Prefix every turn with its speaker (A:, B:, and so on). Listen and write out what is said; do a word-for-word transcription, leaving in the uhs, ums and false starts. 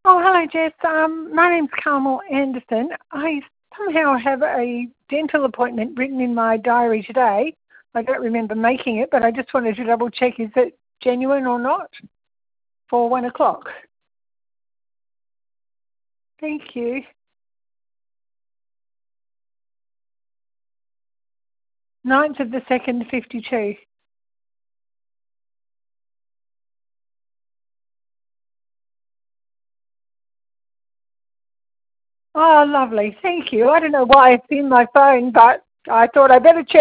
A: Oh, hello, Jess. Um, my name's Carmel Anderson. I somehow have a dental appointment written in my diary today. I don't remember making it, but I just wanted to double check, is it genuine or not, for one o'clock? Thank you. Ninth of the second, fifty-two. Oh, lovely. Thank you. I don't know why it's in my phone, but I thought I better check.